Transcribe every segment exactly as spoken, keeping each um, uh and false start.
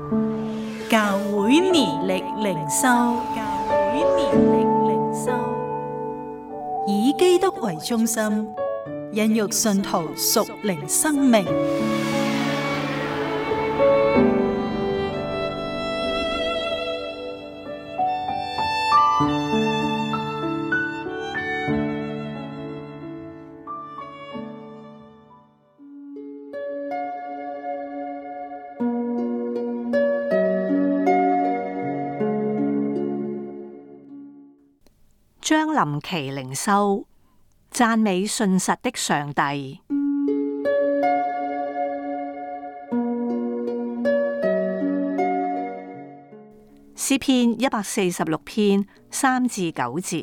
教會年曆靈修，教會年曆靈修，以基督為中心，孕育信徒屬靈生命。 將臨期靈修，讚美信實的上帝。詩篇一百四十六篇三至九節：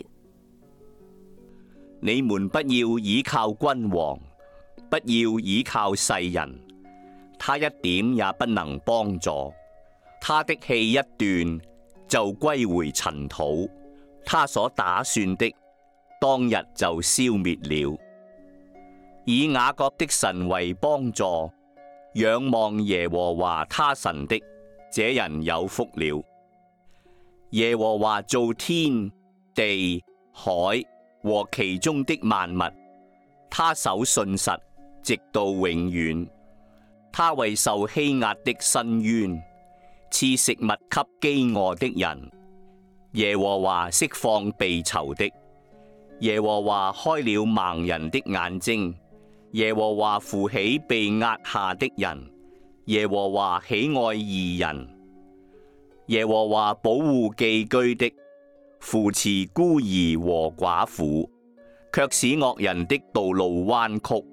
你們不要倚靠君王，不要倚靠世人，他一點也不能幫助，他的氣一斷就歸回塵土。他所打算的，當日就消滅了。以雅各的神為幫助，仰望耶和華他神的，這人有福了。耶和華造天地海和其中的萬物，他守信實，直到永遠。他為受欺壓的伸冤，賜食物給飢餓的人。耶和華釋放被囚的，耶和華開了盲人的眼睛，耶和華扶起被壓下的人，耶和華喜愛義人，耶和華保護寄居的，扶持孤兒和寡婦，卻使惡人的道路彎曲。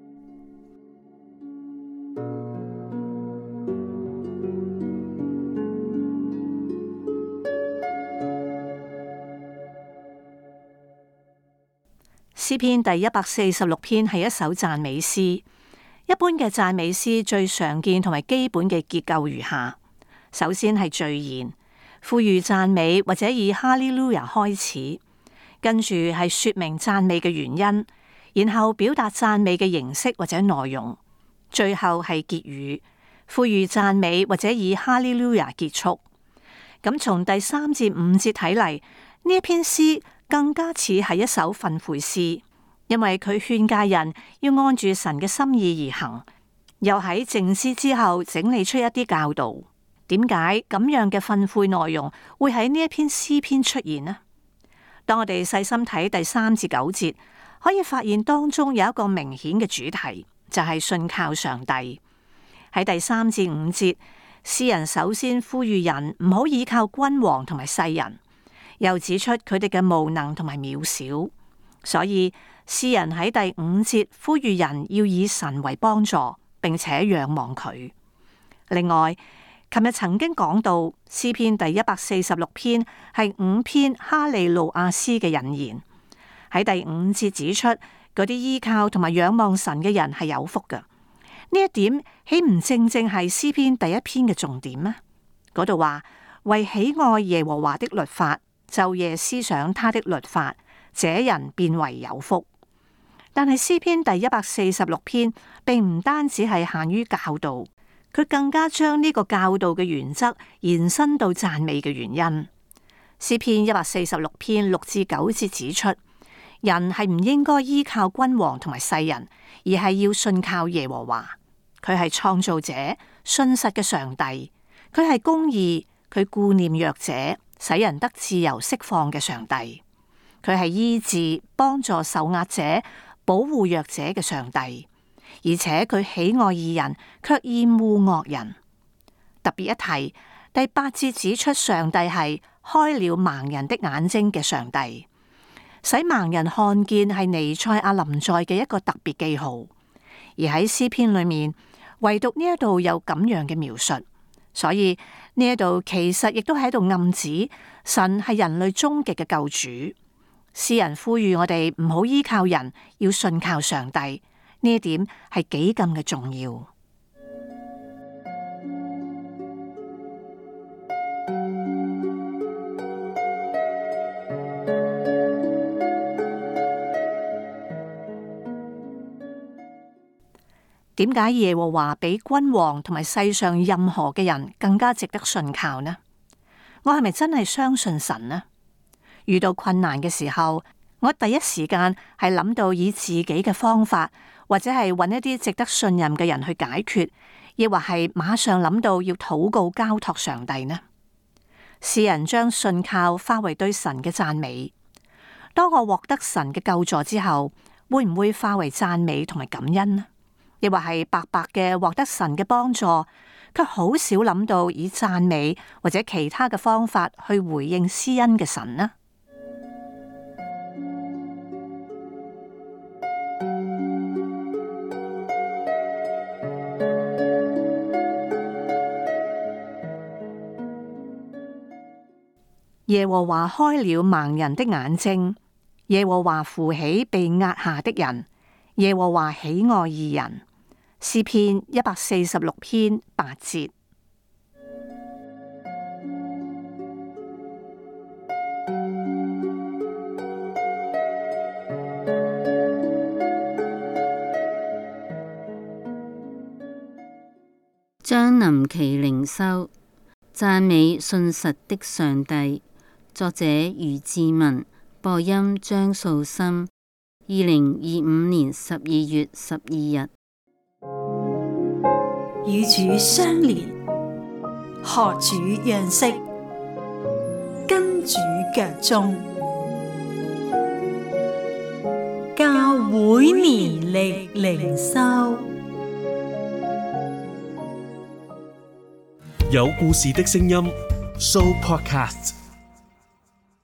詩篇第一百四十六篇係一首讚美詩。一般嘅讚美詩最常見同埋基本嘅結構如下：首先係序言，賦予讚美或者以哈利路亞開始，跟住係說明讚美嘅原因，然後表達讚美嘅形式或者內容，最後係結語，賦予讚美或者以哈利路亞結束。咁從第三至五節睇嚟，呢一篇詩更加似係一首訓誨詩，因為佢勸誡人要按住神嘅心意而行，又喺靜思之後整理出一啲教導。點解咁樣嘅訓誨內容會喺呢一篇詩篇出現呢？當我哋細心睇第三至九節，可以發現當中有一個明顯嘅主題，就係信靠上帝。喺第三至五節，詩人首先呼籲人唔好倚靠君王同埋世人，又指出佢哋嘅無能同埋渺小，所以詩人喺第五節呼籲人要以神為幫助，並且仰望佢。另外，琴日曾經講到詩篇第一百四十六篇係五篇哈利路亞詩嘅引言，喺第五節指出嗰啲依靠同埋仰望神嘅人係有福嘅。呢一點豈唔正正係詩篇第一篇嘅重點咩？嗰度話，為喜愛耶和華的律法，晝夜思想他的律法，這人便為有福。但係詩篇第一百四十六篇並唔單止係限於教導，佢更加將呢個教導嘅原則延伸到讚美嘅原因。詩篇一百四十六篇六至九節指出，人係唔應該依靠君王同埋世人，而係要信靠耶和華。佢係創造者、信實嘅上帝，佢係公義，佢顧念弱者，使人得自由釋放嘅上帝。佢係醫治、幫助受壓者、保護弱者嘅上帝，而且佢喜愛義人，卻厭惡惡人。特別一提，第八節指出上帝係開了盲人的眼睛嘅上帝，使盲人看見係彌賽亞臨在嘅一個特別記號。而喺詩篇裏面，唯獨呢一度有咁樣嘅描述，所以呢一度其實亦都喺度暗指神係人類終極嘅救主。詩人呼籲我哋唔好依靠人，要信靠上帝。呢一點係幾咁嘅重要。 點解耶和華比君王同埋世上任何嘅人更加值得信靠呢？我係咪真係相信神呢？遇到困難嘅時候，我第一時間係諗到以自己嘅方法，或者係揾一啲值得信任嘅人去解決，亦或係馬上諗到要禱告交託上帝呢？詩人將信靠化為對神嘅讚美。當我獲得神嘅救助之後，會唔會化為讚美同埋感恩呢？亦或係白白嘅獲得神嘅幫助，卻好少諗到以讚美或者其他嘅方法去回應施恩嘅神呢？耶和華開了盲人的眼睛，耶和華扶起被壓下的人，耶和華喜愛義人。詩篇一百四十六篇八節。 將臨期靈修，讚美信實的上帝。作者余志文，播音張素心。二零二五年十二月十二日。 與主相連，學主樣式，跟主腳蹤，教會年曆靈修， 有故事的聲音 ，Show Podcast。